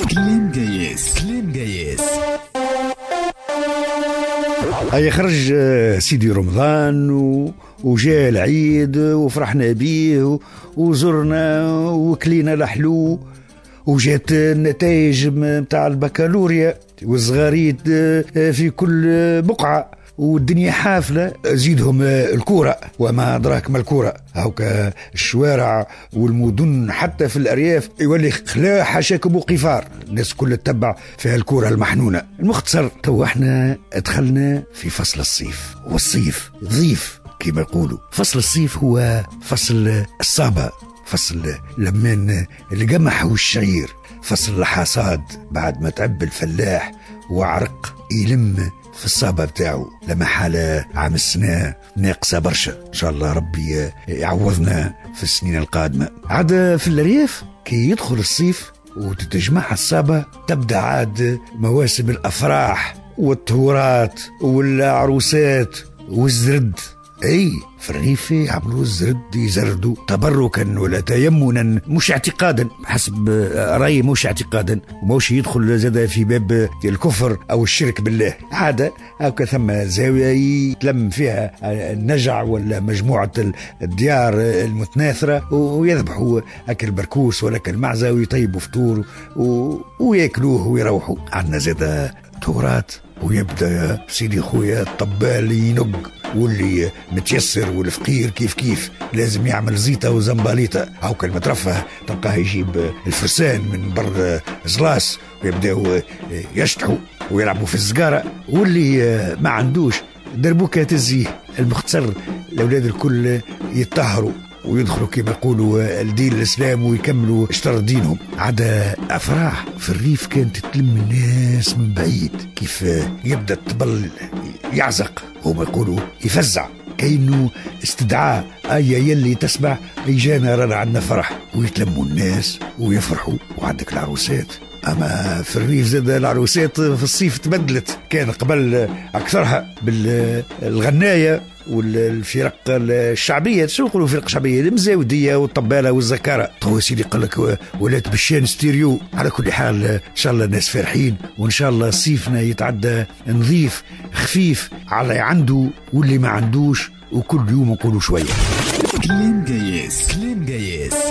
كلام جايز كلام جايز. هيا خرج سيدي رمضان وجاء العيد وفرحنا بيه وزرنا وكلينا لحلو وجات النتائج متاع البكالوريا والصغاريت في كل بقعة والدنيا حافلة. زيدهم الكورة وما أدراك ما الكورة، هاوكا الشوارع والمدن حتى في الأرياف يولي خلا حشاكم وقفار، الناس كل تتبع فيها الكورة المحنونة. المختصر تو احنا ادخلنا في فصل الصيف، والصيف ضيف كما يقولوا. فصل الصيف هو فصل الصابة، فصل لمن القمح والشعير، فصل الحصاد بعد ما تعب الفلاح وعرق يلم في الصابة بتاعه. لما حالة عام السنة ناقصة برشا، إن شاء الله ربي يعوضنا في السنين القادمة. عاد في الريف كي يدخل الصيف وتتجمع الصابة تبدأ عاد مواسم الأفراح والتهورات والعروسات والزرد. اي في الريف يعملوا الزرد، يزردوا تبركا ولا تيمنا، مش اعتقادا، حسب رأيي مش اعتقادا، وموش يدخل زاد في باب الكفر او الشرك بالله. عادة هكا ثم زاوية يتلم فيها النجع ولا مجموعة الديار المتناثرة ويذبحوا اكل بركوس ولا اكل معزة ويطيبوا فطور وياكلوه ويروحوا. عندنا زاد تورات ويبدأ سيدي خويا الطبال ينق، واللي متيسر والفقير كيف لازم يعمل زيطة وزنباليطة. أو كلمة ترفه تلقاه يجيب الفرسان من بر زلاس ويبدأوا يشتحوا ويلعبوا في الزقارة، واللي ما عندوش دربوكة تزيه. المختصر الأولاد الكل يتطهروا ويدخلوا كما يقولوا الدين الإسلام ويكملوا اشتر دينهم. عدا أفراح في الريف كانت تلم الناس من بعيد، كيف يبدأ الطبل يعزق وما يقولوا يفزع كأنه استدعاء أي يلي تسمع إيجانا رانا عندنا فرح، ويتلموا الناس ويفرحوا. وعندك العروسات، أما في الريف زاد العروسات في الصيف تبدلت، كان قبل أكثرها بالغناية والفرق الشعبية، شو يقولوا فرق شعبية، المزاودية والطبالة والزكارة. تو سيدي قال لك ولات بالشان ستيريو. على كل حال إن شاء الله الناس فرحين، وإن شاء الله صيفنا يتعدى نظيف خفيف على عنده واللي ما عندوش، وكل يوم نقولوا شوية. كلام جايز كلام جايز.